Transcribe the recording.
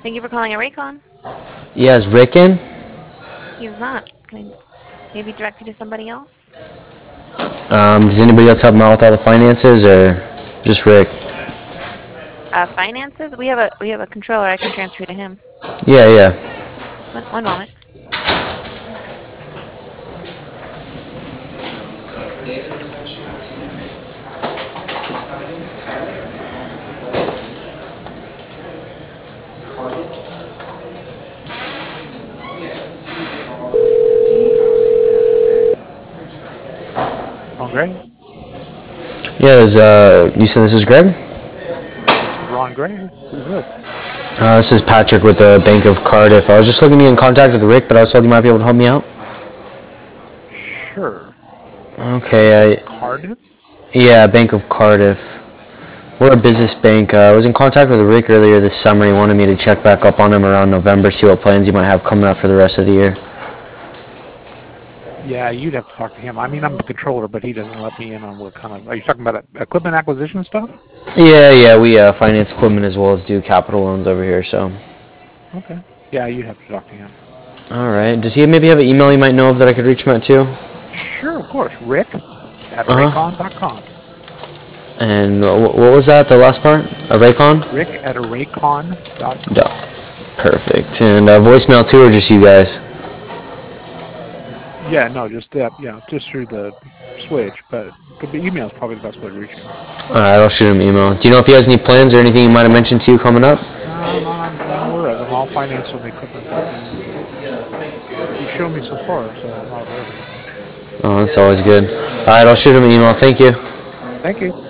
Thank you for calling a Raycon. Yeah, is Rick in? He's not. Can I maybe direct you to somebody else? Does anybody else help him out with all the finances, or just Rick? Finances? We have a controller. I can transfer you to him. Yeah, yeah. One moment. Ron Gray? Yeah, you said this is Greg? This is Ron Gray. Who's this? This is Patrick with the Bank of Cardiff. I was just looking to get in contact with Rick, but I was told you might be able to help me out. Sure. Bank of Okay, Cardiff? yeah, Bank of Cardiff. We're a business bank. I was in contact with Rick earlier this summer. He wanted me to check back up on him around November, see what plans he might have coming up for the rest of the year. Yeah, you'd have to talk to him. I mean, I'm the controller, but he doesn't let me in on what kind of... Are you talking about equipment acquisition stuff? Yeah, we finance equipment as well as do capital loans over here, so. Okay. Yeah, you'd have to talk to him. Alright, does he maybe have an email you might know of that I could reach him at too? Sure, of course. Rick at Uh-huh. raycon.com. And what was that, the last part? A Raycon? Rick at raycon.com. Yeah. Perfect. And voicemail too, or just you guys? Yeah, no, just just through the switch, but email is probably the best way to reach him. Alright, I'll shoot him an email. Do you know if he has any plans or anything he might have mentioned to you coming up? Not aware of them. I'll finance on the equipment that he's shown me so far, so I'm not aware of anything. Oh, that's always good. Alright, I'll shoot him an email. Thank you. Thank you.